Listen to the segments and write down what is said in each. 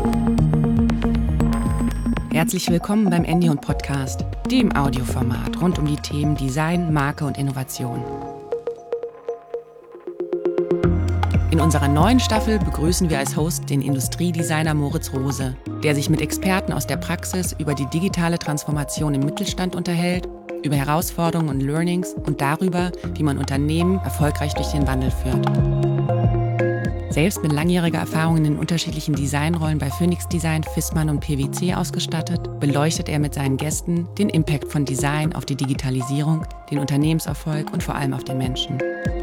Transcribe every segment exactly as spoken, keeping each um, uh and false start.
Herzlich willkommen beim Endion Podcast, dem Audioformat rund um die Themen Design, Marke und Innovation. In unserer neuen Staffel begrüßen wir als Host den Industriedesigner Moritz Rose, der sich mit Experten aus der Praxis über die digitale Transformation im Mittelstand unterhält, über Herausforderungen und Learnings und darüber, wie man Unternehmen erfolgreich durch den Wandel führt. Selbst mit langjähriger Erfahrung in den unterschiedlichen Designrollen bei Phoenix Design, Viessmann und P W C ausgestattet, beleuchtet er mit seinen Gästen den Impact von Design auf die Digitalisierung, den Unternehmenserfolg und vor allem auf den Menschen.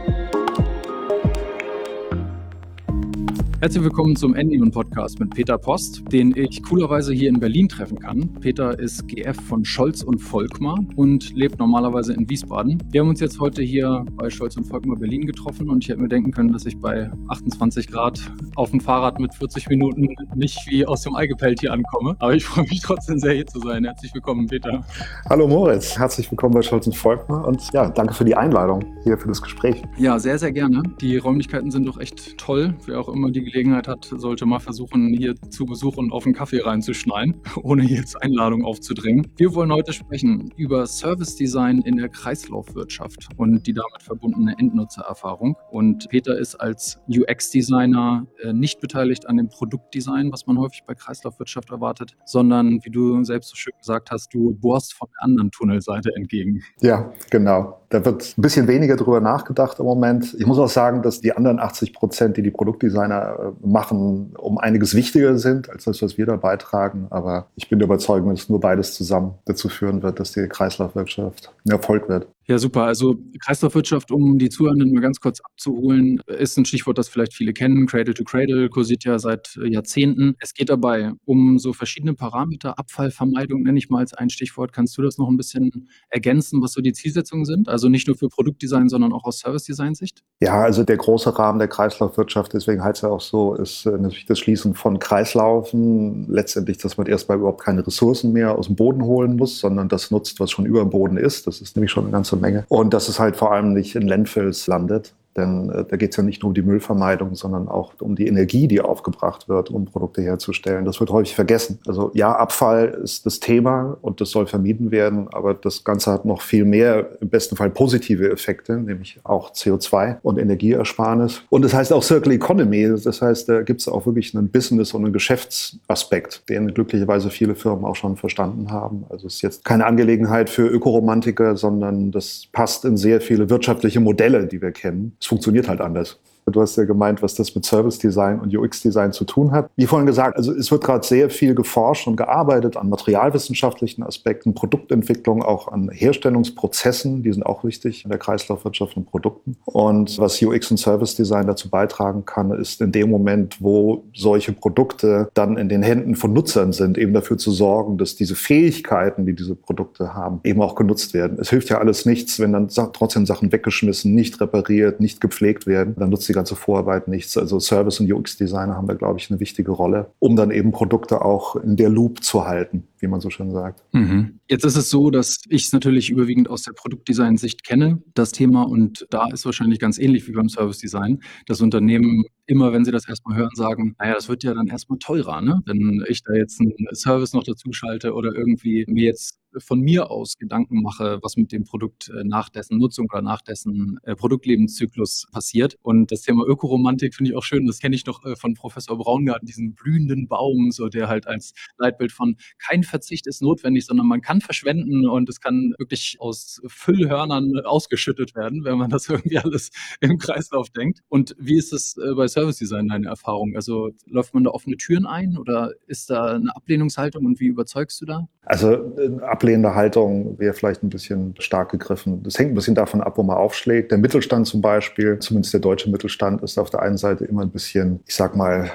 Herzlich willkommen zum Endion Podcast mit Peter Post, den ich coolerweise hier in Berlin treffen kann. Peter ist G F von Scholz und Volkmar und lebt normalerweise in Wiesbaden. Wir haben uns jetzt heute hier bei Scholz und Volkmar Berlin getroffen und ich hätte mir denken können, dass ich bei achtundzwanzig Grad auf dem Fahrrad mit vierzig Minuten nicht wie aus dem Ei gepellt hier ankomme. Aber ich freue mich trotzdem sehr, hier zu sein. Herzlich willkommen, Peter. Hallo Moritz, herzlich willkommen bei Scholz und Volkmar und ja, danke für die Einladung hier für das Gespräch. Ja, sehr, sehr gerne. Die Räumlichkeiten sind doch echt toll. Wer auch immer die Gelegenheit hat, sollte mal versuchen, hier zu Besuch und auf einen Kaffee reinzuschneiden, ohne jetzt Einladung aufzudrängen. Wir wollen heute sprechen über Service Design in der Kreislaufwirtschaft und die damit verbundene Endnutzererfahrung. Und Peter ist als U X-Designer äh, nicht beteiligt an dem Produktdesign, was man häufig bei Kreislaufwirtschaft erwartet, sondern, wie du selbst so schön gesagt hast, du bohrst von der anderen Tunnelseite entgegen. Ja, genau. Da wird ein bisschen weniger drüber nachgedacht im Moment. Ich muss auch sagen, dass die anderen achtzig Prozent, die die Produktdesigner machen, um einiges wichtiger sind als das, was wir da beitragen. Aber ich bin der Überzeugung, dass nur beides zusammen dazu führen wird, dass die Kreislaufwirtschaft ein Erfolg wird. Ja, super. Also Kreislaufwirtschaft, um die Zuhörenden mal ganz kurz abzuholen, ist ein Stichwort, das vielleicht viele kennen. Cradle to Cradle kursiert ja seit Jahrzehnten. Es geht dabei um so verschiedene Parameter. Abfallvermeidung nenne ich mal als ein Stichwort. Kannst du das noch ein bisschen ergänzen, was so die Zielsetzungen sind? Also nicht nur für Produktdesign, sondern auch aus Service-Design-Sicht? Ja, also der große Rahmen der Kreislaufwirtschaft, deswegen heißt es ja auch so, ist natürlich das Schließen von Kreislaufen. Letztendlich, dass man erstmal überhaupt keine Ressourcen mehr aus dem Boden holen muss, sondern das nutzt, was schon über dem Boden ist. Das ist nämlich schon eine ganze Menge. Und dass es halt vor allem nicht in Landfills landet. Denn äh, da geht es ja nicht nur um die Müllvermeidung, sondern auch um die Energie, die aufgebracht wird, um Produkte herzustellen. Das wird häufig vergessen. Also ja, Abfall ist das Thema und das soll vermieden werden, aber das Ganze hat noch viel mehr, im besten Fall positive Effekte, nämlich auch C O zwei und Energieersparnis. Und das heißt auch Circular Economy. Das heißt, da gibt es auch wirklich einen Business- und einen Geschäftsaspekt, den glücklicherweise viele Firmen auch schon verstanden haben. Also es ist jetzt keine Angelegenheit für Ökoromantiker, sondern das passt in sehr viele wirtschaftliche Modelle, die wir kennen. Es funktioniert halt anders. Du hast ja gemeint, was das mit Service Design und U X-Design zu tun hat. Wie vorhin gesagt, also es wird gerade sehr viel geforscht und gearbeitet an materialwissenschaftlichen Aspekten, Produktentwicklung, auch an Herstellungsprozessen, die sind auch wichtig in der Kreislaufwirtschaft und Produkten. Und was U X und Service Design dazu beitragen kann, ist in dem Moment, wo solche Produkte dann in den Händen von Nutzern sind, eben dafür zu sorgen, dass diese Fähigkeiten, die diese Produkte haben, eben auch genutzt werden. Es hilft ja alles nichts, wenn dann trotzdem Sachen weggeschmissen, nicht repariert, nicht gepflegt werden. Dann nutzt die ganze Vorarbeit nichts. Also Service- und U X-Designer haben da, glaube ich, eine wichtige Rolle, um dann eben Produkte auch in der Loop zu halten, wie man so schön sagt. Mhm. Jetzt ist es so, dass ich es natürlich überwiegend aus der Produktdesign-Sicht kenne, das Thema. Und da ist wahrscheinlich ganz ähnlich wie beim Service-Design, dass Unternehmen immer, wenn sie das erstmal hören, sagen, naja, das wird ja dann erstmal teurer, ne? Wenn ich da jetzt einen Service noch dazu schalte oder irgendwie mir jetzt von mir aus Gedanken mache, was mit dem Produkt äh, nach dessen Nutzung oder nach dessen äh, Produktlebenszyklus passiert. Und das Thema Ökoromantik finde ich auch schön, das kenne ich noch äh, von Professor Braungarten, diesen blühenden Baum, so der halt als Leitbild von kein Verzicht ist notwendig, sondern man kann verschwenden und es kann wirklich aus Füllhörnern ausgeschüttet werden, wenn man das irgendwie alles im Kreislauf denkt. Und wie ist es äh, bei Service Design deine Erfahrung? Also läuft man da offene Türen ein oder ist da eine Ablehnungshaltung und wie überzeugst du da? Also eine ablehnende Haltung wäre vielleicht ein bisschen stark gegriffen. Das hängt ein bisschen davon ab, wo man aufschlägt. Der Mittelstand zum Beispiel, zumindest der deutsche Mittelstand, ist auf der einen Seite immer ein bisschen, ich sag mal,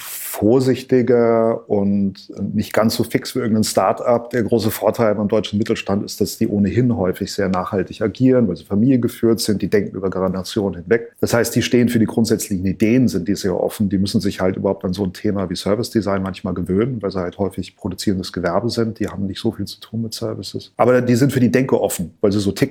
vorsichtiger und nicht ganz so fix wie irgendein Start-up. Der große Vorteil beim deutschen Mittelstand ist, dass die ohnehin häufig sehr nachhaltig agieren, weil sie familiengeführt sind, die denken über Generationen hinweg. Das heißt, die stehen für die grundsätzlichen Ideen, sind die sehr offen. Die müssen sich halt überhaupt an so ein Thema wie Service Design manchmal gewöhnen, weil sie halt häufig produzierendes Gewerbe sind. Die haben nicht so viel zu tun mit Services. Aber die sind für die Denke offen, weil sie so ticken.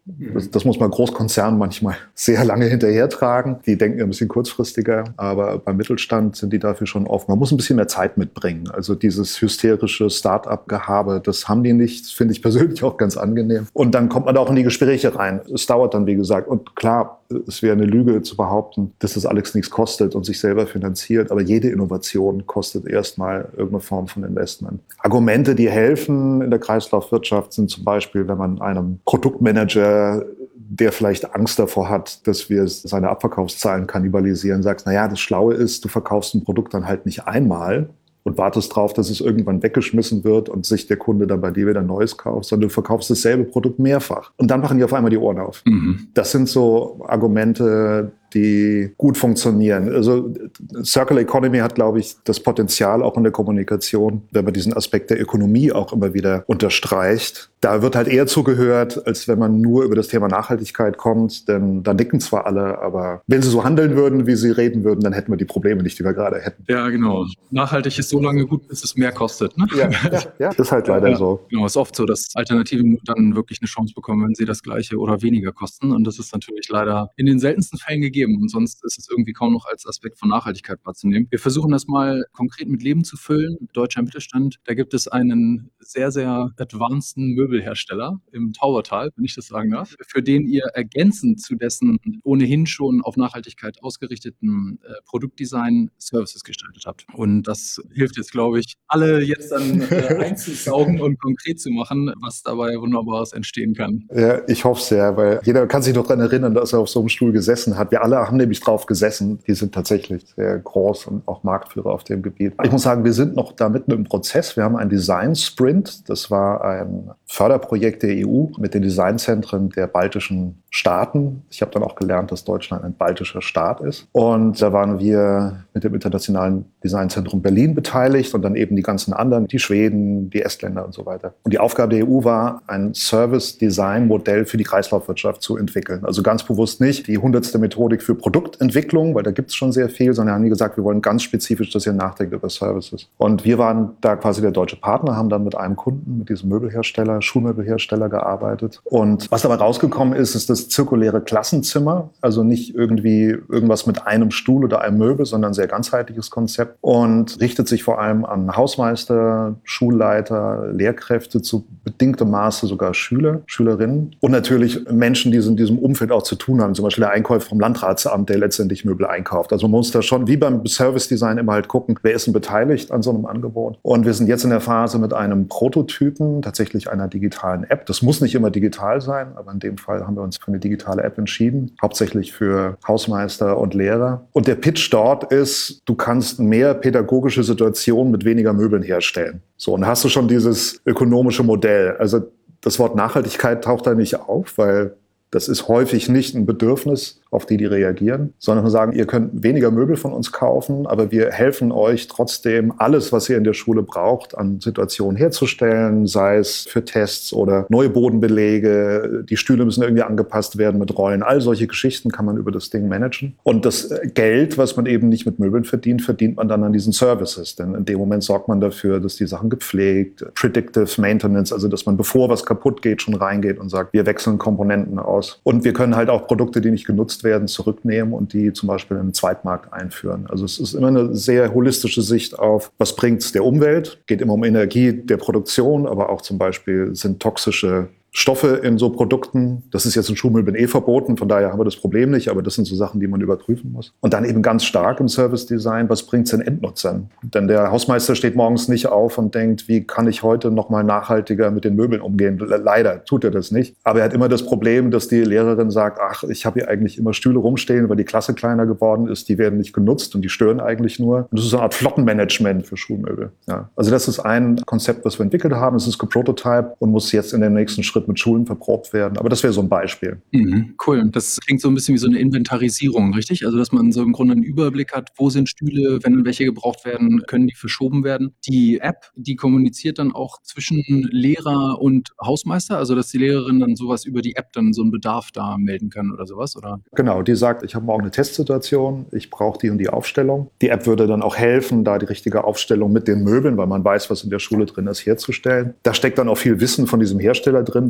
Das, das muss man Großkonzernen manchmal sehr lange hinterhertragen. Die denken ein bisschen kurzfristiger, aber beim Mittelstand sind die dafür schon offen. Man muss ein bisschen mehr Zeit mitbringen. Also dieses hysterische Start-up-Gehabe, das haben die nicht. Das finde ich persönlich auch ganz angenehm. Und dann kommt man auch in die Gespräche rein. Es dauert dann, wie gesagt. Und klar, es wäre eine Lüge zu behaupten, dass das alles nichts kostet und sich selber finanziert. Aber jede Innovation kostet erstmal irgendeine Form von Investment. Argumente, die helfen in der Kreislaufwirtschaft, sind zum Beispiel, wenn man einem Produktmanager, der vielleicht Angst davor hat, dass wir seine Abverkaufszahlen kannibalisieren, sagt, naja, das Schlaue ist, du verkaufst ein Produkt dann halt nicht einmal und wartest drauf, dass es irgendwann weggeschmissen wird und sich der Kunde dann bei dir wieder Neues kauft, sondern du verkaufst dasselbe Produkt mehrfach. Und dann machen die auf einmal die Ohren auf. Mhm. Das sind so Argumente, die gut funktionieren. Also Circular Economy hat, glaube ich, das Potenzial auch in der Kommunikation, wenn man diesen Aspekt der Ökonomie auch immer wieder unterstreicht. Da wird halt eher zugehört, als wenn man nur über das Thema Nachhaltigkeit kommt, denn da nicken zwar alle, aber wenn sie so handeln würden, wie sie reden würden, dann hätten wir die Probleme nicht, die wir gerade hätten. Ja, genau. Nachhaltig ist so lange gut, bis es mehr kostet. Ne? Ja, ja, ja, ist halt leider ja, so. Genau, es ist oft so, dass Alternativen dann wirklich eine Chance bekommen, wenn sie das Gleiche oder weniger kosten. Und das ist natürlich leider in den seltensten Fällen gegeben. Und sonst ist es irgendwie kaum noch als Aspekt von Nachhaltigkeit wahrzunehmen. Wir versuchen das mal konkret mit Leben zu füllen. Deutscher Mittelstand, da gibt es einen sehr, sehr advanceden Möbelhersteller im Taubertal, wenn ich das sagen darf, für den ihr ergänzend zu dessen ohnehin schon auf Nachhaltigkeit ausgerichteten äh, Produktdesign Services gestaltet habt. Und das hilft jetzt, glaube ich, alle jetzt dann äh, einzusaugen und konkret zu machen, was dabei Wunderbares entstehen kann. Ja, ich hoffe sehr, weil jeder kann sich noch daran erinnern, dass er auf so einem Stuhl gesessen hat. Wir alle haben nämlich drauf gesessen. Die sind tatsächlich sehr groß und auch Marktführer auf dem Gebiet. Ich muss sagen, wir sind noch da mitten im Prozess. Wir haben einen Design Sprint. Das war ein Förderprojekt der E U mit den Designzentren der baltischen Staaten. Ich habe dann auch gelernt, dass Deutschland ein baltischer Staat ist. Und da waren wir mit dem Internationalen Designzentrum Berlin beteiligt und dann eben die ganzen anderen, die Schweden, die Estländer und so weiter. Und die Aufgabe der E U war, ein Service-Design-Modell für die Kreislaufwirtschaft zu entwickeln. Also ganz bewusst nicht die hundertste Methodik für Produktentwicklung, weil da gibt es schon sehr viel, sondern haben die gesagt, wir wollen ganz spezifisch, dass ihr nachdenkt über Services. Und wir waren da quasi der deutsche Partner, haben dann mit einem Kunden, mit diesem Möbelhersteller, Schuhmöbelhersteller gearbeitet. Und was dabei rausgekommen ist, ist das zirkuläre Klassenzimmer, also nicht irgendwie irgendwas mit einem Stuhl oder einem Möbel, sondern ein sehr ganzheitliches Konzept und richtet sich vor allem an Hausmeister, Schulleiter, Lehrkräfte, zu bedingtem Maße sogar Schüler, Schülerinnen und natürlich Menschen, die in diesem Umfeld auch zu tun haben, zum Beispiel der Einkäufer vom Landratsamt, der letztendlich Möbel einkauft. Also man muss da schon, wie beim Service Design, immer halt gucken, wer ist denn beteiligt an so einem Angebot. Und wir sind jetzt in der Phase mit einem Prototypen, tatsächlich einer digitalen App. Das muss nicht immer digital sein, aber in dem Fall haben wir uns für eine digitale App entschieden, hauptsächlich für Hausmeister und Lehrer. Und der Pitch dort ist, du kannst mehr pädagogische Situationen mit weniger Möbeln herstellen. So, und hast du schon dieses ökonomische Modell. Also das Wort Nachhaltigkeit taucht da nicht auf, weil das ist häufig nicht ein Bedürfnis, auf die die reagieren, sondern wir sagen, ihr könnt weniger Möbel von uns kaufen, aber wir helfen euch trotzdem, alles, was ihr in der Schule braucht, an Situationen herzustellen, sei es für Tests oder neue Bodenbelege, die Stühle müssen irgendwie angepasst werden mit Rollen, all solche Geschichten kann man über das Ding managen. Und das Geld, was man eben nicht mit Möbeln verdient, verdient man dann an diesen Services, denn in dem Moment sorgt man dafür, dass die Sachen gepflegt, Predictive Maintenance, also dass man, bevor was kaputt geht, schon reingeht und sagt, wir wechseln Komponenten aus. Und wir können halt auch Produkte, die nicht genutzt werden, zurücknehmen und die zum Beispiel in den Zweitmarkt einführen. Also es ist immer eine sehr holistische Sicht auf, was bringt es der Umwelt, geht immer um Energie der Produktion, aber auch zum Beispiel sind toxische Stoffe in so Produkten. Das ist jetzt in Schuhmöbeln eh verboten, von daher haben wir das Problem nicht, aber das sind so Sachen, die man überprüfen muss. Und dann eben ganz stark im Service-Design, was bringt es den Endnutzern? Denn der Hausmeister steht morgens nicht auf und denkt, wie kann ich heute noch mal nachhaltiger mit den Möbeln umgehen? Leider tut er das nicht. Aber er hat immer das Problem, dass die Lehrerin sagt, ach, ich habe hier eigentlich immer Stühle rumstehen, weil die Klasse kleiner geworden ist, die werden nicht genutzt und die stören eigentlich nur. Und das ist so eine Art Flottenmanagement für Schuhmöbel. Ja. Also das ist ein Konzept, was wir entwickelt haben. Es ist geprototyped und muss jetzt in dem nächsten Schritt mit Schulen verprobt werden. Aber das wäre so ein Beispiel. Mhm, cool. Das klingt so ein bisschen wie so eine Inventarisierung, richtig? Also, dass man so im Grunde einen Überblick hat, wo sind Stühle, wenn welche gebraucht werden, können die verschoben werden. Die App, die kommuniziert dann auch zwischen Lehrer und Hausmeister, also dass die Lehrerin dann sowas über die App dann so einen Bedarf da melden kann oder sowas, oder? Genau, die sagt, ich habe morgen eine Testsituation, ich brauche die und die Aufstellung. Die App würde dann auch helfen, da die richtige Aufstellung mit den Möbeln, weil man weiß, was in der Schule drin ist, herzustellen. Da steckt dann auch viel Wissen von diesem Hersteller drin, weil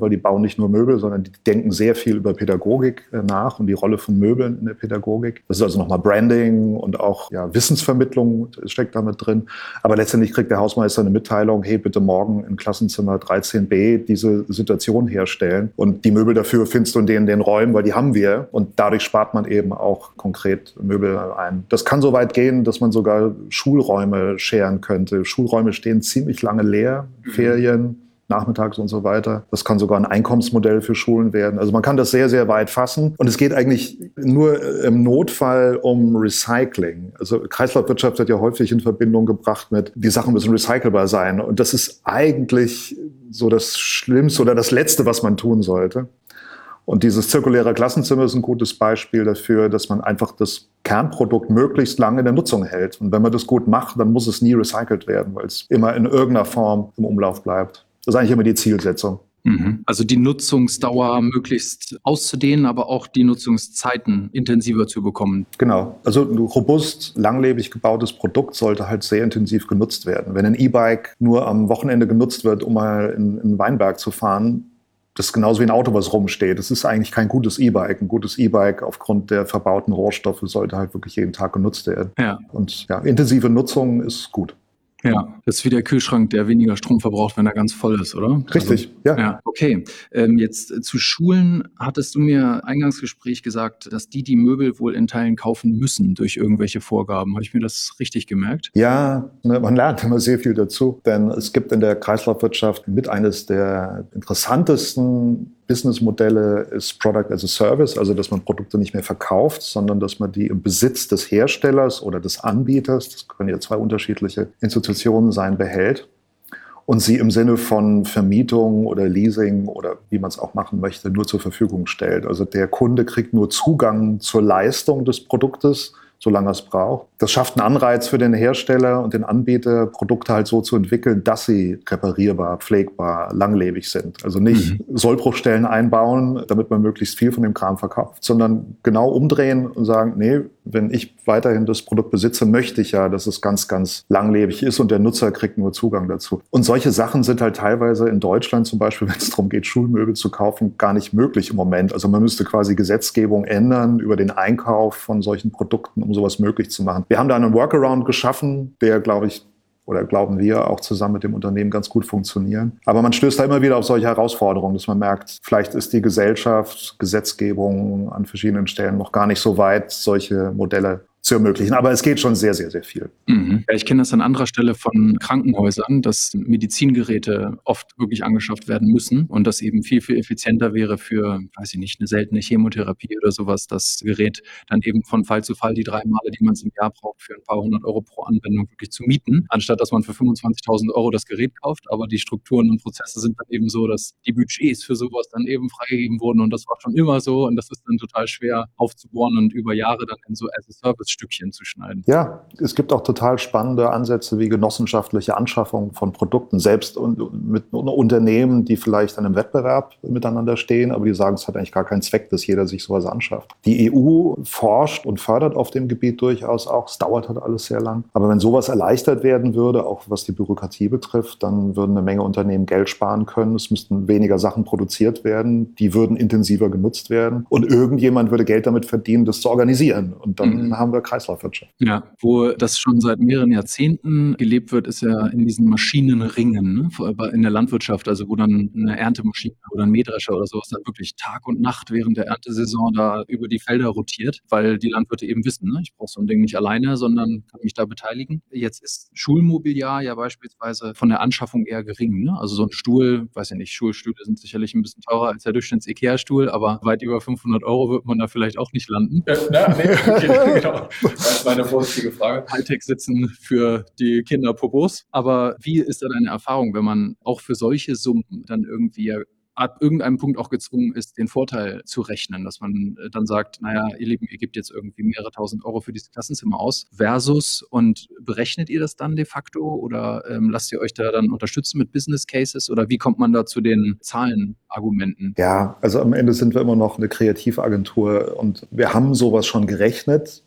weil die bauen nicht nur Möbel, sondern die denken sehr viel über Pädagogik nach und die Rolle von Möbeln in der Pädagogik. Das ist also nochmal Branding und auch ja, Wissensvermittlung steckt damit drin. Aber letztendlich kriegt der Hausmeister eine Mitteilung, hey, bitte morgen in Klassenzimmer dreizehn b diese Situation herstellen. Und die Möbel dafür findest du in den, den Räumen, weil die haben wir. Und dadurch spart man eben auch konkret Möbel ein. Das kann so weit gehen, dass man sogar Schulräume scheren könnte. Schulräume stehen ziemlich lange leer, mhm. Ferien, nachmittags und so weiter. Das kann sogar ein Einkommensmodell für Schulen werden. Also man kann das sehr, sehr weit fassen. Und es geht eigentlich nur im Notfall um Recycling. Also Kreislaufwirtschaft wird ja häufig in Verbindung gebracht mit, die Sachen müssen recycelbar sein. Und das ist eigentlich so das Schlimmste oder das Letzte, was man tun sollte. Und dieses zirkuläre Klassenzimmer ist ein gutes Beispiel dafür, dass man einfach das Kernprodukt möglichst lange in der Nutzung hält. Und wenn man das gut macht, dann muss es nie recycelt werden, weil es immer in irgendeiner Form im Umlauf bleibt. Das ist eigentlich immer die Zielsetzung. Also die Nutzungsdauer möglichst auszudehnen, aber auch die Nutzungszeiten intensiver zu bekommen. Genau. Also ein robust, langlebig gebautes Produkt sollte halt sehr intensiv genutzt werden. Wenn ein E-Bike nur am Wochenende genutzt wird, um mal in, in den Weinberg zu fahren, das ist genauso wie ein Auto, was rumsteht. Das ist eigentlich kein gutes E-Bike. Ein gutes E-Bike aufgrund der verbauten Rohstoffe sollte halt wirklich jeden Tag genutzt werden. Ja. Und ja, intensive Nutzung ist gut. Ja, das ist wie der Kühlschrank, der weniger Strom verbraucht, wenn er ganz voll ist, oder? Richtig, also, ja. ja. Okay, ähm, jetzt äh, zu Schulen hattest du mir Eingangsgespräch gesagt, dass die die Möbel wohl in Teilen kaufen müssen durch irgendwelche Vorgaben. Habe ich mir das richtig gemerkt? Ja, ne, man lernt immer sehr viel dazu, denn es gibt in der Kreislaufwirtschaft mit eines der interessantesten Businessmodelle ist Product as a Service, also dass man Produkte nicht mehr verkauft, sondern dass man die im Besitz des Herstellers oder des Anbieters, das können ja zwei unterschiedliche Institutionen sein, behält und sie im Sinne von Vermietung oder Leasing oder wie man es auch machen möchte, nur zur Verfügung stellt. Also der Kunde kriegt nur Zugang zur Leistung des Produktes, solange er es braucht. Das schafft einen Anreiz für den Hersteller und den Anbieter, Produkte halt so zu entwickeln, dass sie reparierbar, pflegbar, langlebig sind. Also nicht mhm. Sollbruchstellen einbauen, damit man möglichst viel von dem Kram verkauft, sondern genau umdrehen und sagen, nee, wenn ich weiterhin das Produkt besitze, möchte ich ja, dass es ganz, ganz langlebig ist und der Nutzer kriegt nur Zugang dazu. Und solche Sachen sind halt teilweise in Deutschland zum Beispiel, wenn es darum geht, Schulmöbel zu kaufen, gar nicht möglich im Moment. Also man müsste quasi Gesetzgebung ändern über den Einkauf von solchen Produkten, um sowas möglich zu machen. Wir haben da einen Workaround geschaffen, der, glaube ich, oder glauben wir, auch zusammen mit dem Unternehmen ganz gut funktionieren. Aber man stößt da immer wieder auf solche Herausforderungen, dass man merkt, vielleicht ist die Gesellschaft, Gesetzgebung an verschiedenen Stellen noch gar nicht so weit, solche Modelle zu ermöglichen. Aber es geht schon sehr, sehr, sehr viel. Mhm. Ja, ich kenne das an anderer Stelle von Krankenhäusern, dass Medizingeräte oft wirklich angeschafft werden müssen und das eben viel, viel effizienter wäre für, weiß ich nicht, eine seltene Chemotherapie oder sowas, das Gerät dann eben von Fall zu Fall die drei Male, die man es im Jahr braucht, für ein paar hundert Euro pro Anwendung wirklich zu mieten, anstatt dass man für fünfundzwanzigtausend Euro das Gerät kauft. Aber die Strukturen und Prozesse sind dann eben so, dass die Budgets für sowas dann eben freigegeben wurden und das war schon immer so und das ist dann total schwer aufzubohren und über Jahre dann in so as-a-Service Stückchen zu schneiden. Ja, es gibt auch total spannende Ansätze wie genossenschaftliche Anschaffung von Produkten, selbst und mit Unternehmen, die vielleicht in einem Wettbewerb miteinander stehen, aber die sagen, es hat eigentlich gar keinen Zweck, dass jeder sich sowas anschafft. Die E U forscht und fördert auf dem Gebiet durchaus auch. Es dauert halt alles sehr lang. Aber wenn sowas erleichtert werden würde, auch was die Bürokratie betrifft, dann würden eine Menge Unternehmen Geld sparen können. Es müssten weniger Sachen produziert werden. Die würden intensiver genutzt werden. Und irgendjemand würde Geld damit verdienen, das zu organisieren. Und dann mhm. haben wir Kreislaufwirtschaft. Ja, wo das schon seit mehreren Jahrzehnten gelebt wird, ist ja in diesen Maschinenringen, ne? In der Landwirtschaft, also wo dann eine Erntemaschine oder ein Mähdrescher oder sowas dann wirklich Tag und Nacht während der Erntesaison da über die Felder rotiert, weil die Landwirte eben wissen, ne? Ich brauche so ein Ding nicht alleine, sondern kann mich da beteiligen. Jetzt ist Schulmobiliar ja beispielsweise von der Anschaffung eher gering, ne? Also so ein Stuhl, weiß ich nicht, Schulstühle sind sicherlich ein bisschen teurer als der Durchschnitts-IKEA-Stuhl, aber weit über fünfhundert Euro wird man da vielleicht auch nicht landen. Ja, na, nee, okay, genau. Das ist meine vorsichtige Frage. Hightech-Sitzen für die Kinderpopos. Aber wie ist da deine Erfahrung, wenn man auch für solche Summen dann irgendwie ab irgendeinem Punkt auch gezwungen ist, den Vorteil zu rechnen, dass man dann sagt, naja, ihr Lieben, ihr gebt jetzt irgendwie mehrere tausend Euro für dieses Klassenzimmer aus, versus, und berechnet ihr das dann de facto oder ähm, lasst ihr euch da dann unterstützen mit Business Cases oder wie kommt man da zu den Zahlenargumenten? Ja, also am Ende sind wir immer noch eine Kreativagentur und wir haben sowas schon gerechnet.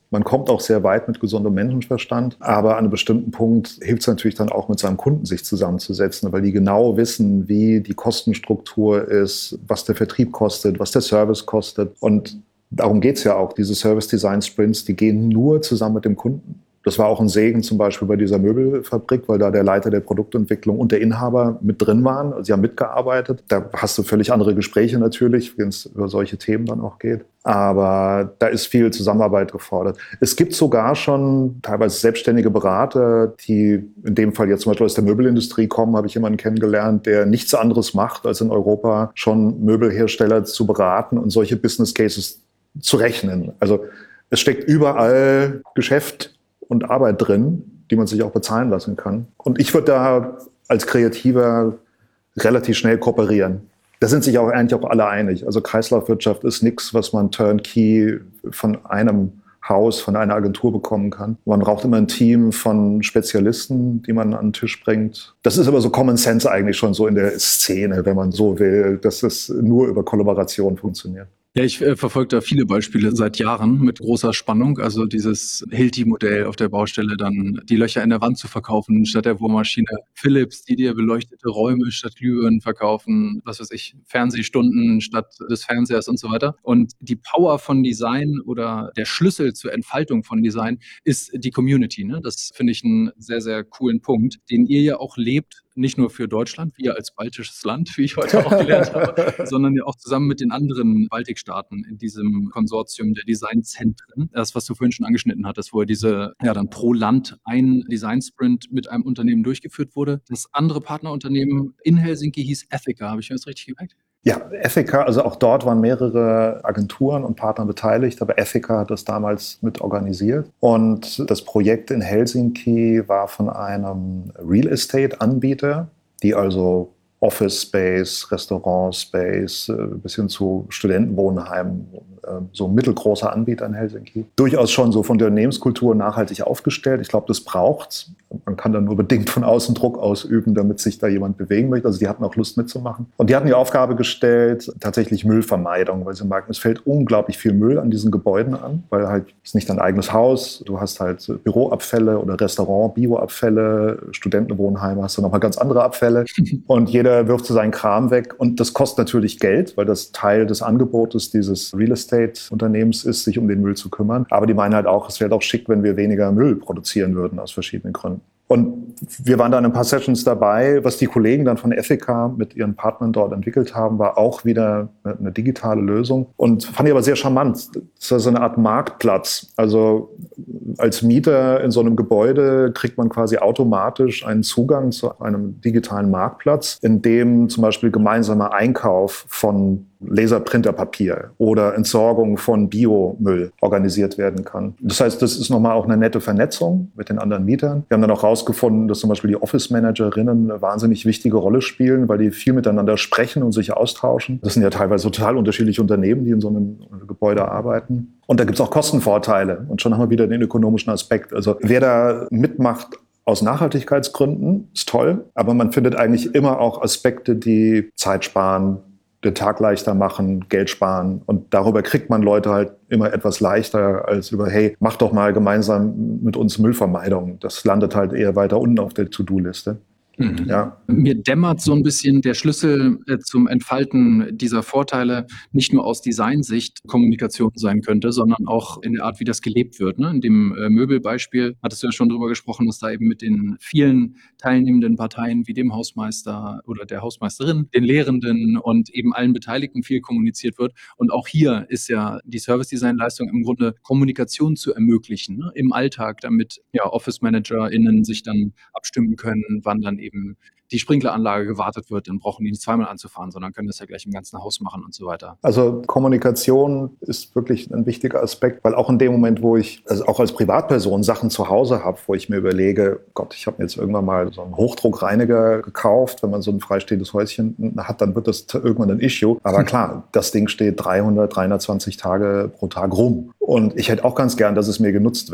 Man kommt auch sehr weit mit gesundem Menschenverstand, aber an einem bestimmten Punkt hilft es natürlich dann auch, mit seinem Kunden sich zusammenzusetzen, weil die genau wissen, wie die Kostenstruktur ist, was der Vertrieb kostet, was der Service kostet. Und darum geht es ja auch. Diese Service-Design-Sprints, die gehen nur zusammen mit dem Kunden. Das war auch ein Segen zum Beispiel bei dieser Möbelfabrik, weil da der Leiter der Produktentwicklung und der Inhaber mit drin waren. Also sie haben mitgearbeitet. Da hast du völlig andere Gespräche natürlich, wenn es über solche Themen dann auch geht. Aber da ist viel Zusammenarbeit gefordert. Es gibt sogar schon teilweise selbstständige Berater, die in dem Fall jetzt zum Beispiel aus der Möbelindustrie kommen, habe ich jemanden kennengelernt, der nichts anderes macht, als in Europa schon Möbelhersteller zu beraten und solche Business Cases zu rechnen. Also es steckt überall Geschäft und Arbeit drin, die man sich auch bezahlen lassen kann. Und ich würde da als Kreativer relativ schnell kooperieren. Da sind sich auch eigentlich auch alle einig. Also Kreislaufwirtschaft ist nichts, was man turnkey von einem Haus, von einer Agentur bekommen kann. Man braucht immer ein Team von Spezialisten, die man an den Tisch bringt. Das ist aber so Common Sense eigentlich schon so in der Szene, wenn man so will, dass es nur über Kollaboration funktioniert. Ja, ich äh, verfolge da viele Beispiele seit Jahren mit großer Spannung. Also dieses Hilti-Modell auf der Baustelle, dann die Löcher in der Wand zu verkaufen statt der Bohrmaschine. Philips, die dir beleuchtete Räume statt Glühbirnen verkaufen. Was weiß ich, Fernsehstunden statt des Fernsehers und so weiter. Und die Power von Design oder der Schlüssel zur Entfaltung von Design ist die Community. Ne? Das finde ich einen sehr, sehr coolen Punkt, den ihr ja auch lebt. Nicht nur für Deutschland, wir als baltisches Land, wie ich heute auch gelernt habe, sondern ja auch zusammen mit den anderen Baltikstaaten in diesem Konsortium der Designzentren. Das, was du vorhin schon angeschnitten hattest, wo diese, ja dann pro Land ein Design-Sprint mit einem Unternehmen durchgeführt wurde. Das andere Partnerunternehmen in Helsinki hieß Ethica. Habe ich mir das richtig gemerkt? Ja, Ethica, also auch dort waren mehrere Agenturen und Partner beteiligt, aber Ethica hat das damals mit organisiert. Und das Projekt in Helsinki war von einem Real Estate-Anbieter, die also Office Space, Restaurant Space, bis hin zu Studentenwohnheimen, so ein mittelgroßer Anbieter in Helsinki. Durchaus schon so von der Unternehmenskultur nachhaltig aufgestellt. Ich glaube, das braucht's. Man kann dann nur bedingt von außen Druck ausüben, damit sich da jemand bewegen möchte. Also die hatten auch Lust mitzumachen. Und die hatten die Aufgabe gestellt, tatsächlich Müllvermeidung, weil sie merken, es fällt unglaublich viel Müll an diesen Gebäuden an, weil halt es ist nicht dein eigenes Haus. Du hast halt Büroabfälle oder Restaurant, Bioabfälle, Studentenwohnheime, hast du nochmal ganz andere Abfälle. Und jeder wirft so seinen Kram weg. Und das kostet natürlich Geld, weil das Teil des Angebotes dieses Real Estate-Unternehmens ist, sich um den Müll zu kümmern. Aber die meinen halt auch, es wäre doch schick, wenn wir weniger Müll produzieren würden aus verschiedenen Gründen. Und wir waren dann ein paar Sessions dabei. Was die Kollegen dann von Ethica mit ihren Partnern dort entwickelt haben, war auch wieder eine digitale Lösung. Und fand ich aber sehr charmant. Das ist so eine Art Marktplatz. Also als Mieter in so einem Gebäude kriegt man quasi automatisch einen Zugang zu einem digitalen Marktplatz, in dem zum Beispiel gemeinsamer Einkauf von Laserprinterpapier oder Entsorgung von Biomüll organisiert werden kann. Das heißt, das ist nochmal auch eine nette Vernetzung mit den anderen Mietern. Wir haben dann auch herausgefunden, dass zum Beispiel die Office-Managerinnen eine wahnsinnig wichtige Rolle spielen, weil die viel miteinander sprechen und sich austauschen. Das sind ja teilweise total unterschiedliche Unternehmen, die in so einem Gebäude arbeiten. Und da gibt es auch Kostenvorteile. Und schon haben wir wieder den ökonomischen Aspekt. Also wer da mitmacht, aus Nachhaltigkeitsgründen, ist toll. Aber man findet eigentlich immer auch Aspekte, die Zeit sparen, den Tag leichter machen, Geld sparen. Und darüber kriegt man Leute halt immer etwas leichter als über, hey, mach doch mal gemeinsam mit uns Müllvermeidung. Das landet halt eher weiter unten auf der To-Do-Liste. Mhm. Ja. Mir dämmert so ein bisschen der Schlüssel äh, zum Entfalten dieser Vorteile nicht nur aus Designsicht Kommunikation sein könnte, sondern auch in der Art, wie das gelebt wird. Ne? In dem äh, Möbelbeispiel hattest du ja schon drüber gesprochen, dass da eben mit den vielen teilnehmenden Parteien wie dem Hausmeister oder der Hausmeisterin, den Lehrenden und eben allen Beteiligten viel kommuniziert wird. Und auch hier ist ja die Service-Design-Leistung im Grunde Kommunikation zu ermöglichen, ne? Im Alltag, damit ja Office-ManagerInnen sich dann abstimmen können, wann dann eben die Sprinkleranlage gewartet wird, dann brauchen die nicht zweimal anzufahren, sondern können das ja gleich im ganzen Haus machen und so weiter. Also Kommunikation ist wirklich ein wichtiger Aspekt, weil auch in dem Moment, wo ich, also auch als Privatperson Sachen zu Hause habe, wo ich mir überlege, Gott, ich habe mir jetzt irgendwann mal so einen Hochdruckreiniger gekauft, wenn man so ein freistehendes Häuschen hat, dann wird das irgendwann ein Issue. Aber klar, das Ding steht dreihundert, dreihundertzwanzig Tage pro Tag rum. Und ich hätte auch ganz gern, dass es mir genutzt wird.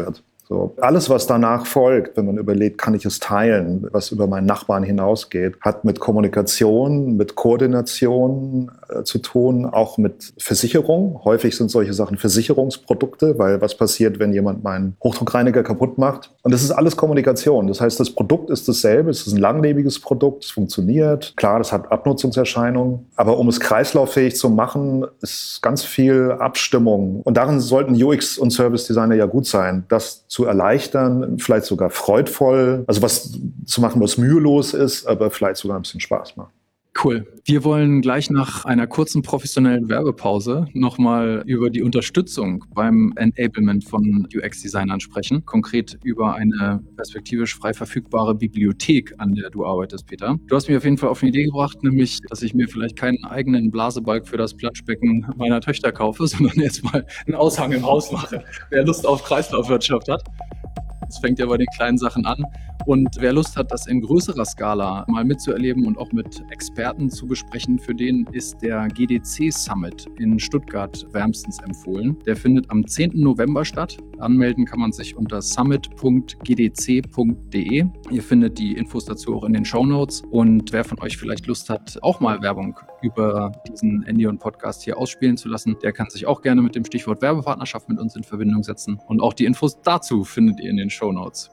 So, alles, was danach folgt, wenn man überlegt, kann ich es teilen, was über meinen Nachbarn hinausgeht, hat mit Kommunikation, mit Koordination äh, zu tun, auch mit Versicherung. Häufig sind solche Sachen Versicherungsprodukte, weil was passiert, wenn jemand meinen Hochdruckreiniger kaputt macht? Und das ist alles Kommunikation. Das heißt, das Produkt ist dasselbe, es ist ein langlebiges Produkt, es funktioniert. Klar, das hat Abnutzungserscheinungen, aber um es kreislauffähig zu machen, ist ganz viel Abstimmung. Und darin sollten U X und Service Designer ja gut sein, das zu erleichtern, vielleicht sogar freudvoll, also was zu machen, was mühelos ist, aber vielleicht sogar ein bisschen Spaß macht. Cool. Wir wollen gleich nach einer kurzen professionellen Werbepause nochmal über die Unterstützung beim Enablement von U X-Designern sprechen. Konkret über eine perspektivisch frei verfügbare Bibliothek, an der du arbeitest, Peter. Du hast mich auf jeden Fall auf eine Idee gebracht, nämlich, dass ich mir vielleicht keinen eigenen Blasebalg für das Planschbecken meiner Töchter kaufe, sondern jetzt mal einen Aushang im Haus mache. Wer Lust auf Kreislaufwirtschaft hat. Es fängt ja bei den kleinen Sachen an. Und wer Lust hat, das in größerer Skala mal mitzuerleben und auch mit Experten zu besprechen, für den ist der G D C Summit in Stuttgart wärmstens empfohlen. Der findet am zehnten November statt. Anmelden kann man sich unter summit punkt g d c punkt d e. Ihr findet die Infos dazu auch in den Shownotes. Und wer von euch vielleicht Lust hat, auch mal Werbung über diesen Endion-Podcast hier ausspielen zu lassen, der kann sich auch gerne mit dem Stichwort Werbepartnerschaft mit uns in Verbindung setzen. Und auch die Infos dazu findet ihr in den Shownotes.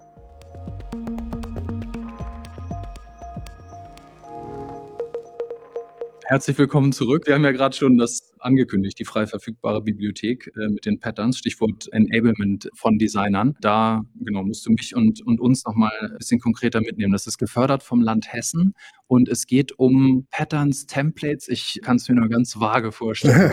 Herzlich willkommen zurück. Wir haben ja gerade schon das angekündigt, die frei verfügbare Bibliothek äh, mit den Patterns, Stichwort Enablement von Designern. Da genau musst du mich und, und uns nochmal ein bisschen konkreter mitnehmen. Das ist gefördert vom Land Hessen und es geht um Patterns, Templates. Ich kann es mir nur ganz vage vorstellen.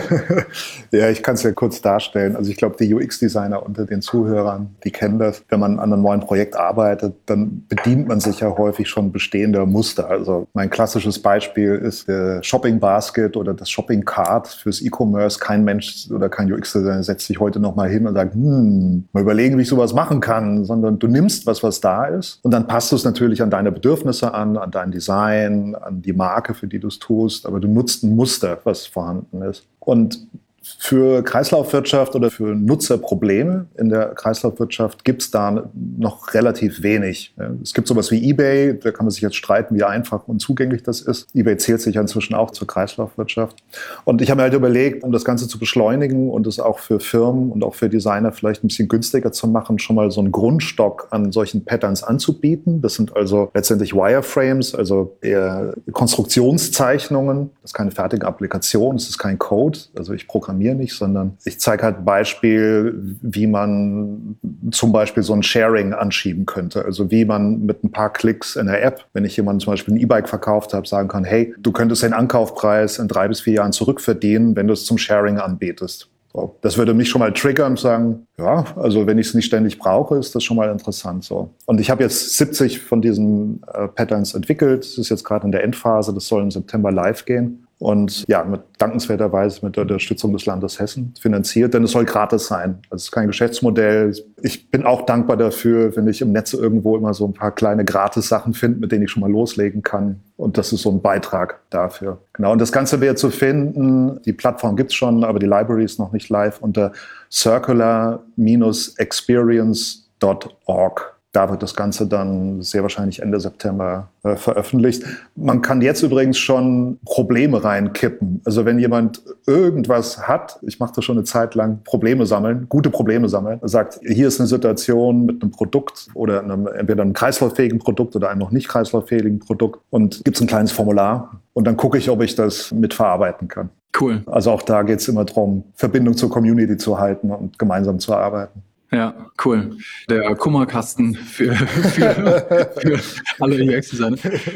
Ja, ich kann es ja kurz darstellen. Also ich glaube, die U X-Designer unter den Zuhörern, die kennen das. Wenn man an einem neuen Projekt arbeitet, dann bedient man sich ja häufig schon bestehender Muster. Also mein klassisches Beispiel ist der Shopping Basket oder das Shopping Cart fürs E-Commerce. Kein Mensch oder kein U X-Designer setzt sich heute noch mal hin und sagt, hm, mal überlegen, wie ich sowas machen kann, sondern du nimmst was, was da ist und dann passt du es natürlich an deine Bedürfnisse an, an dein Design, an die Marke, für die du es tust, aber du nutzt ein Muster, was vorhanden ist. Und für Kreislaufwirtschaft oder für Nutzerprobleme in der Kreislaufwirtschaft gibt es da noch relativ wenig. Es gibt sowas wie eBay, da kann man sich jetzt streiten, wie einfach und zugänglich das ist. eBay zählt sich ja inzwischen auch zur Kreislaufwirtschaft. Und ich habe mir halt überlegt, um das Ganze zu beschleunigen und es auch für Firmen und auch für Designer vielleicht ein bisschen günstiger zu machen, schon mal so einen Grundstock an solchen Patterns anzubieten. Das sind also letztendlich Wireframes, also eher Konstruktionszeichnungen. Das ist keine fertige Applikation, das ist kein Code. Also ich programmiere mir nicht, sondern ich zeige halt ein Beispiel, wie man zum Beispiel so ein Sharing anschieben könnte. Also wie man mit ein paar Klicks in der App, wenn ich jemandem zum Beispiel ein E-Bike verkauft habe, sagen kann, hey, du könntest den Ankaufpreis in drei bis vier Jahren zurückverdienen, wenn du es zum Sharing anbietest. So, das würde mich schon mal triggern und sagen, ja, also wenn ich es nicht ständig brauche, ist das schon mal interessant. So. Und ich habe jetzt siebzig von diesen äh, Patterns entwickelt. Das ist jetzt gerade in der Endphase, das soll im September live gehen. Und ja, mit dankenswerterweise mit der Unterstützung des Landes Hessen finanziert, denn es soll gratis sein. Also es ist kein Geschäftsmodell. Ich bin auch dankbar dafür, wenn ich im Netz irgendwo immer so ein paar kleine Gratis-Sachen finde, mit denen ich schon mal loslegen kann. Und das ist so ein Beitrag dafür. Genau, und das Ganze wäre zu finden, die Plattform gibt's schon, aber die Library ist noch nicht live, unter circular dash experience dot org. Da wird das Ganze dann sehr wahrscheinlich Ende September äh, veröffentlicht. Man kann jetzt übrigens schon Probleme reinkippen. Also wenn jemand irgendwas hat, ich mache das schon eine Zeit lang, Probleme sammeln, gute Probleme sammeln, sagt, hier ist eine Situation mit einem Produkt oder einem, entweder einem kreislauffähigen Produkt oder einem noch nicht kreislauffähigen Produkt und gibt es ein kleines Formular und dann gucke ich, ob ich das mitverarbeiten kann. Cool. Also auch da geht es immer darum, Verbindung zur Community zu halten und gemeinsam zu arbeiten. Ja, cool. Der Kummerkasten für, für, für alle U X-Designer.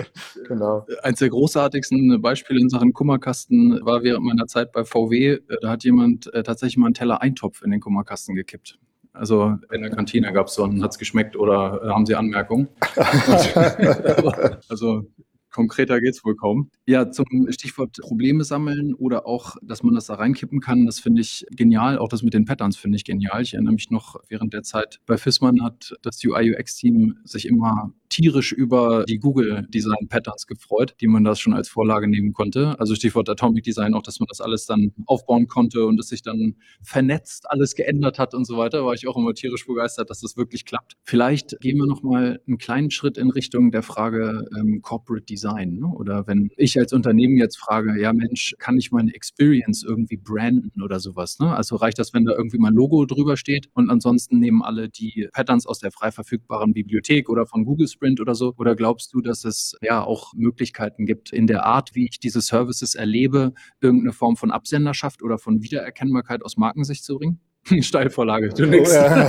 Genau. Eins der großartigsten Beispiele in Sachen Kummerkasten war während meiner Zeit bei V W. Da hat jemand äh, tatsächlich mal einen Teller Eintopf in den Kummerkasten gekippt. Also in der Kantine gab es so einen, hat's geschmeckt oder äh, haben Sie Anmerkungen? Und, also Konkreter geht's wohl kaum. Ja, zum Stichwort Probleme sammeln oder auch, dass man das da reinkippen kann, das finde ich genial. Auch das mit den Patterns finde ich genial. Ich erinnere mich noch, während der Zeit bei Fissmann hat das U I U X-Team sich immer tierisch über die Google-Design-Patterns gefreut, die man da schon als Vorlage nehmen konnte. Also Stichwort Atomic Design, auch dass man das alles dann aufbauen konnte und es sich dann vernetzt, alles geändert hat und so weiter, war ich auch immer tierisch begeistert, dass das wirklich klappt. Vielleicht gehen wir nochmal einen kleinen Schritt in Richtung der Frage ähm, Corporate Design. Ne? Oder wenn ich als Unternehmen jetzt frage, ja Mensch, kann ich meine Experience irgendwie branden oder sowas? Ne? Also reicht das, wenn da irgendwie mein Logo drüber steht und ansonsten nehmen alle die Patterns aus der frei verfügbaren Bibliothek oder von Google Sprint oder so? Oder glaubst du, dass es ja auch Möglichkeiten gibt, in der Art, wie ich diese Services erlebe, irgendeine Form von Absenderschaft oder von Wiedererkennbarkeit aus Markensicht zu bringen? Steilvorlage, du nix.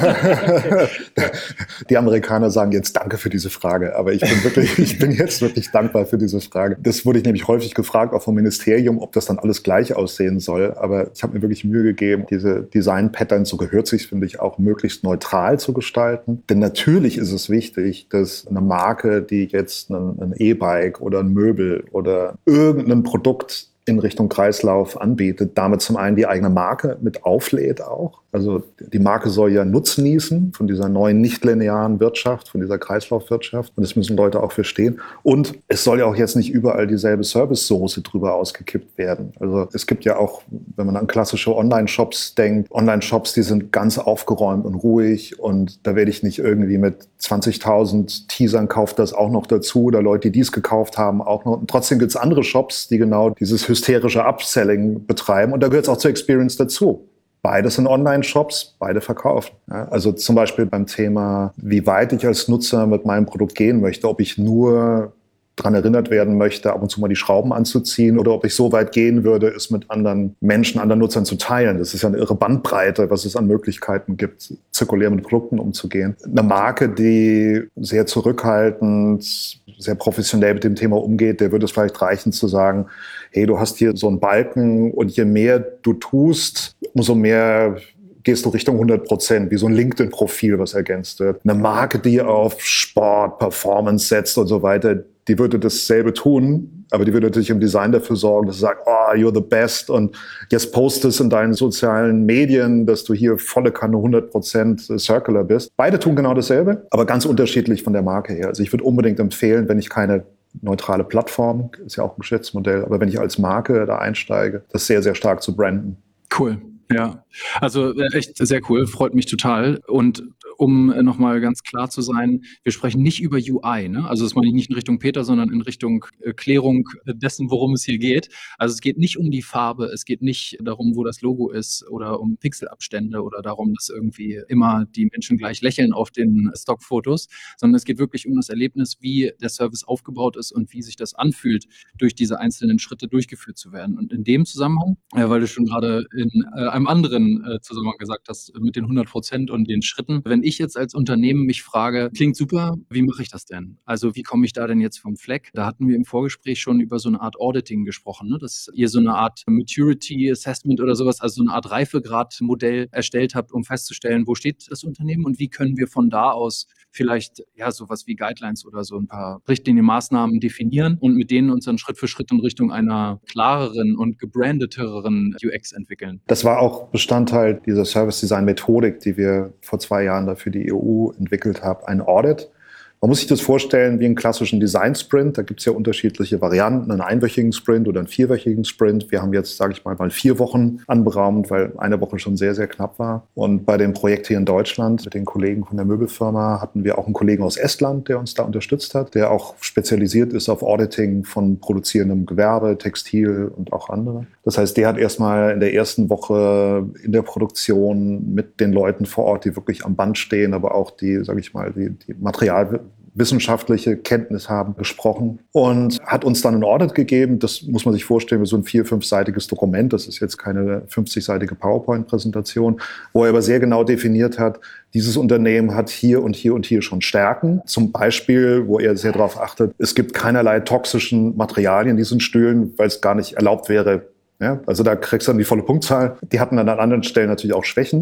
Die Amerikaner sagen jetzt Danke für diese Frage, aber ich bin wirklich, ich bin jetzt wirklich dankbar für diese Frage. Das wurde ich nämlich häufig gefragt, auch vom Ministerium, ob das dann alles gleich aussehen soll, aber ich habe mir wirklich Mühe gegeben, diese Design-Patterns, so gehört sich, finde ich, auch möglichst neutral zu gestalten. Denn natürlich ist es wichtig, dass eine Marke, die jetzt ein, ein E-Bike oder ein Möbel oder irgendein Produkt in Richtung Kreislauf anbietet, damit zum einen die eigene Marke mit auflädt auch. Also die Marke soll ja nutznießen von dieser neuen nicht-linearen Wirtschaft, von dieser Kreislaufwirtschaft. Und das müssen Leute auch verstehen. Und es soll ja auch jetzt nicht überall dieselbe Service-Soße drüber ausgekippt werden. Also es gibt ja auch, wenn man an klassische Online-Shops denkt, Online-Shops, die sind ganz aufgeräumt und ruhig. Und da werde ich nicht irgendwie mit zwanzigtausend Teasern kauft das auch noch dazu oder Leute, die dies gekauft haben, auch noch. Und trotzdem gibt es andere Shops, die genau dieses hysterische Upselling betreiben. Und da gehört es auch zur Experience dazu. Beides sind Online-Shops, beide verkaufen. Ja, also zum Beispiel beim Thema, wie weit ich als Nutzer mit meinem Produkt gehen möchte, ob ich nur daran erinnert werden möchte, ab und zu mal die Schrauben anzuziehen oder ob ich so weit gehen würde, es mit anderen Menschen, anderen Nutzern zu teilen. Das ist ja eine irre Bandbreite, was es an Möglichkeiten gibt, zirkulär mit Produkten umzugehen. Eine Marke, die sehr zurückhaltend, sehr professionell mit dem Thema umgeht, der würde es vielleicht reichen zu sagen, hey, du hast hier so einen Balken und je mehr du tust, umso mehr gehst du Richtung hundert Prozent, wie so ein LinkedIn-Profil, was ergänzt wird. Eine Marke, die auf Sport, Performance setzt und so weiter, die würde dasselbe tun, aber die würde natürlich im Design dafür sorgen, dass sie sagt, oh, you're the best und jetzt postest in deinen sozialen Medien, dass du hier volle Kanne hundert Prozent Circular bist. Beide tun genau dasselbe, aber ganz unterschiedlich von der Marke her. Also ich würde unbedingt empfehlen, wenn ich keine neutrale Plattform, ist ja auch ein Geschäftsmodell, aber wenn ich als Marke da einsteige, das sehr, sehr stark zu branden. Cool. Ja, also echt sehr cool, freut mich total. Und um nochmal ganz klar zu sein, wir sprechen nicht über U I, ne? Also das meine ich nicht in Richtung Peter, sondern in Richtung äh, Klärung dessen, worum es hier geht. Also es geht nicht um die Farbe, es geht nicht darum, wo das Logo ist oder um Pixelabstände oder darum, dass irgendwie immer die Menschen gleich lächeln auf den Stockfotos, sondern es geht wirklich um das Erlebnis, wie der Service aufgebaut ist und wie sich das anfühlt, durch diese einzelnen Schritte durchgeführt zu werden. Und in dem Zusammenhang, äh, weil du schon gerade in äh, einem anderen äh, Zusammenhang gesagt hast, mit den hundert Prozent und den Schritten, wenn ich jetzt als Unternehmen mich frage, klingt super, wie mache ich das denn? Also wie komme ich da denn jetzt vom Fleck? Da hatten wir im Vorgespräch schon über so eine Art Auditing gesprochen, ne? Dass ihr so eine Art Maturity Assessment oder sowas, also so eine Art Reifegrad-Modell erstellt habt, um festzustellen, wo steht das Unternehmen und wie können wir von da aus vielleicht ja sowas wie Guidelines oder so ein paar Richtlinienmaßnahmen definieren und mit denen uns dann Schritt für Schritt in Richtung einer klareren und gebrandeteren U X entwickeln. Das war auch Bestandteil dieser Service-Design-Methodik, die wir vor zwei Jahren für die E U entwickelt haben, ein Audit. Man muss sich das vorstellen wie einen klassischen Design-Sprint. Da gibt es ja unterschiedliche Varianten, einen einwöchigen Sprint oder einen vierwöchigen Sprint. Wir haben jetzt, sage ich mal, mal vier Wochen anberaumt, weil eine Woche schon sehr, sehr knapp war. Und bei dem Projekt hier in Deutschland mit den Kollegen von der Möbelfirma hatten wir auch einen Kollegen aus Estland, der uns da unterstützt hat, der auch spezialisiert ist auf Auditing von produzierendem Gewerbe, Textil und auch andere. Das heißt, der hat erstmal in der ersten Woche in der Produktion mit den Leuten vor Ort, die wirklich am Band stehen, aber auch die, sage ich mal, die, die Material wissenschaftliche Kenntnis haben, gesprochen und hat uns dann ein Audit gegeben. Das muss man sich vorstellen, wie so ein vier-, fünfseitiges Dokument. Das ist jetzt keine fünfzigseitige PowerPoint-Präsentation, wo er aber sehr genau definiert hat, dieses Unternehmen hat hier und hier und hier schon Stärken. Zum Beispiel, wo er sehr darauf achtet, es gibt keinerlei toxischen Materialien in diesen Stühlen, weil es gar nicht erlaubt wäre. Ja, also da kriegst du dann die volle Punktzahl. Die hatten dann an anderen Stellen natürlich auch Schwächen.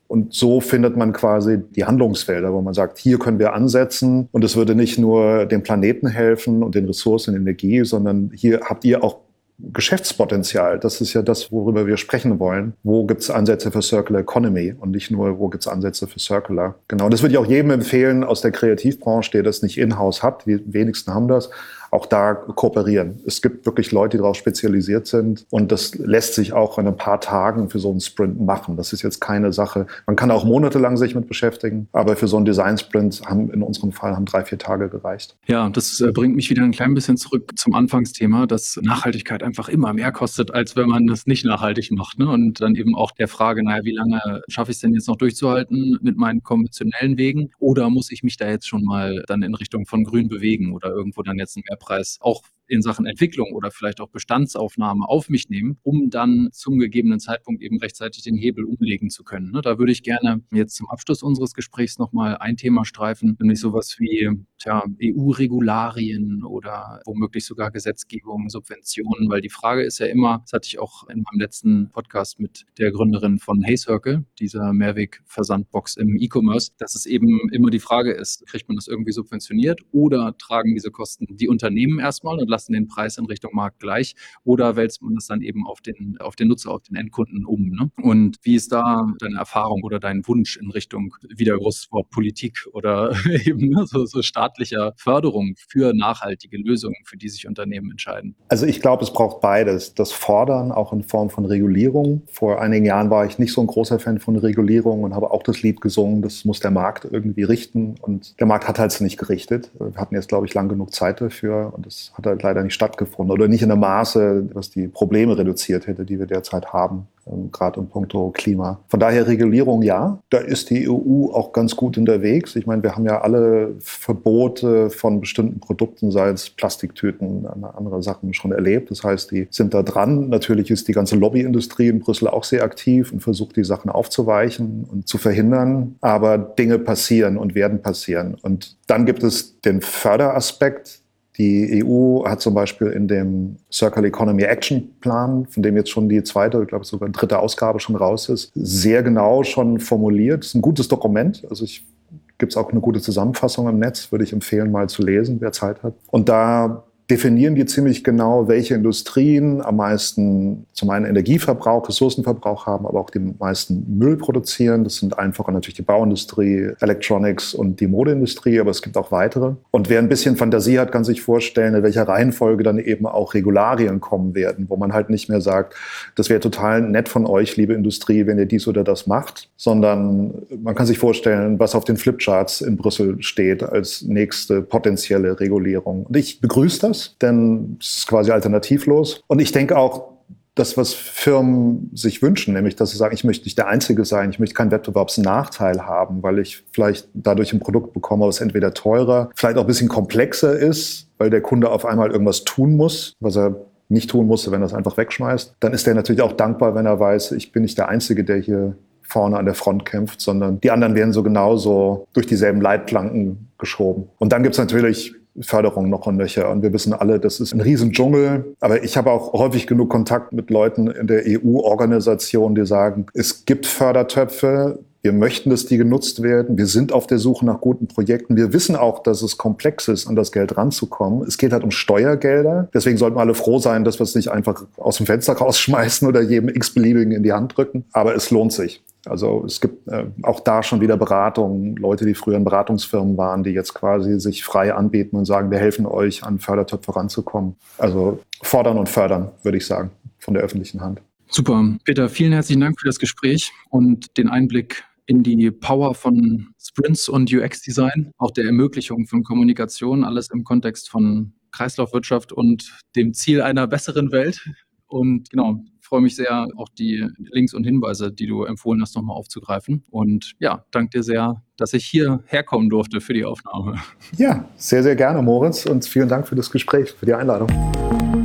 Und so findet man quasi die Handlungsfelder, wo man sagt, hier können wir ansetzen und es würde nicht nur dem Planeten helfen und den Ressourcen und Energie, sondern hier habt ihr auch Geschäftspotenzial. Das ist ja das, worüber wir sprechen wollen. Wo gibt es Ansätze für Circular Economy und nicht nur, wo gibt es Ansätze für Circular. Genau, und das würde ich auch jedem empfehlen aus der Kreativbranche, der das nicht in-house hat. Die wenigsten haben das. Auch da kooperieren. Es gibt wirklich Leute, die darauf spezialisiert sind und das lässt sich auch in ein paar Tagen für so einen Sprint machen. Das ist jetzt keine Sache. Man kann auch monatelang sich mit beschäftigen, aber für so einen Design-Sprint haben in unserem Fall haben drei, vier Tage gereicht. Ja, das äh, bringt mich wieder ein klein bisschen zurück zum Anfangsthema, dass Nachhaltigkeit einfach immer mehr kostet, als wenn man das nicht nachhaltig macht. Ne? Und dann eben auch der Frage, naja, wie lange schaffe ich es denn jetzt noch durchzuhalten mit meinen konventionellen Wegen? Oder muss ich mich da jetzt schon mal dann in Richtung von Grün bewegen oder irgendwo dann jetzt einen Mehrpreis auch in Sachen Entwicklung oder vielleicht auch Bestandsaufnahme auf mich nehmen, um dann zum gegebenen Zeitpunkt eben rechtzeitig den Hebel umlegen zu können. Ne? Da würde ich gerne jetzt zum Abschluss unseres Gesprächs nochmal ein Thema streifen, nämlich sowas wie tja, E U-Regularien oder womöglich sogar Gesetzgebung, Subventionen, weil die Frage ist ja immer, das hatte ich auch in meinem letzten Podcast mit der Gründerin von HeyCircle, dieser Mehrweg-Versandbox im E-Commerce, dass es eben immer die Frage ist, kriegt man das irgendwie subventioniert oder tragen diese Kosten die Unternehmen erstmal und lassen den Preis in Richtung Markt gleich oder wälzt man das dann eben auf den, auf den Nutzer, auf den Endkunden um. Ne? Und wie ist da deine Erfahrung oder dein Wunsch in Richtung, wieder großes Wort Politik oder eben ne, so, so staatlicher Förderung für nachhaltige Lösungen, für die sich Unternehmen entscheiden? Also ich glaube, es braucht beides. Das Fordern auch in Form von Regulierung. Vor einigen Jahren war ich nicht so ein großer Fan von Regulierung und habe auch das Lied gesungen, das muss der Markt irgendwie richten. Und der Markt hat halt nicht gerichtet. Wir hatten jetzt, glaube ich, lang genug Zeit dafür und das hat halt leider nicht stattgefunden oder nicht in einem Maße, was die Probleme reduziert hätte, die wir derzeit haben, ähm, gerade in puncto Klima. Von daher Regulierung ja, da ist die E U auch ganz gut unterwegs. Ich meine, wir haben ja alle Verbote von bestimmten Produkten, sei es Plastiktüten, andere Sachen schon erlebt. Das heißt, die sind da dran. Natürlich ist die ganze Lobbyindustrie in Brüssel auch sehr aktiv und versucht, die Sachen aufzuweichen und zu verhindern. Aber Dinge passieren und werden passieren. Und dann gibt es den Förderaspekt. Die E U hat zum Beispiel in dem Circular Economy Action Plan, von dem jetzt schon die zweite, ich glaube sogar dritte Ausgabe schon raus ist, sehr genau schon formuliert. Das ist ein gutes Dokument. Also ich gibt es auch eine gute Zusammenfassung im Netz, würde ich empfehlen, mal zu lesen, wer Zeit hat. Und da definieren die ziemlich genau, welche Industrien am meisten zum einen Energieverbrauch, Ressourcenverbrauch haben, aber auch den meisten Müll produzieren. Das sind einfacher natürlich die Bauindustrie, Electronics und die Modeindustrie, aber es gibt auch weitere. Und wer ein bisschen Fantasie hat, kann sich vorstellen, in welcher Reihenfolge dann eben auch Regularien kommen werden, wo man halt nicht mehr sagt, das wäre total nett von euch, liebe Industrie, wenn ihr dies oder das macht, sondern man kann sich vorstellen, was auf den Flipcharts in Brüssel steht als nächste potenzielle Regulierung. Und ich begrüße das, denn es ist quasi alternativlos. Und ich denke auch, das, was Firmen sich wünschen, nämlich, dass sie sagen, ich möchte nicht der Einzige sein, ich möchte keinen Wettbewerbsnachteil haben, weil ich vielleicht dadurch ein Produkt bekomme, was entweder teurer, vielleicht auch ein bisschen komplexer ist, weil der Kunde auf einmal irgendwas tun muss, was er nicht tun musste, wenn er es einfach wegschmeißt. Dann ist er natürlich auch dankbar, wenn er weiß, ich bin nicht der Einzige, der hier vorne an der Front kämpft, sondern die anderen werden so genauso durch dieselben Leitplanken geschoben. Und dann gibt es natürlich Förderung noch und nöcher. Und wir wissen alle, das ist ein Riesendschungel. Aber ich habe auch häufig genug Kontakt mit Leuten in der E U-Organisation, die sagen, es gibt Fördertöpfe, wir möchten, dass die genutzt werden. Wir sind auf der Suche nach guten Projekten. Wir wissen auch, dass es komplex ist, an das Geld ranzukommen. Es geht halt um Steuergelder. Deswegen sollten wir alle froh sein, dass wir es nicht einfach aus dem Fenster rausschmeißen oder jedem x-beliebigen in die Hand drücken. Aber es lohnt sich. Also es gibt äh, auch da schon wieder Beratungen, Leute, die früher in Beratungsfirmen waren, die jetzt quasi sich frei anbieten und sagen, wir helfen euch, an Fördertöpfe ranzukommen. Also fordern und fördern, würde ich sagen, von der öffentlichen Hand. Super. Peter, vielen herzlichen Dank für das Gespräch und den Einblick in die Power von Sprints und U X-Design, auch der Ermöglichung von Kommunikation, alles im Kontext von Kreislaufwirtschaft und dem Ziel einer besseren Welt. Und genau, ich freue mich sehr, auch die Links und Hinweise, die du empfohlen hast, nochmal aufzugreifen. Und ja, danke dir sehr, dass ich hier herkommen durfte für die Aufnahme. Ja, sehr, sehr gerne, Moritz. Und vielen Dank für das Gespräch, für die Einladung.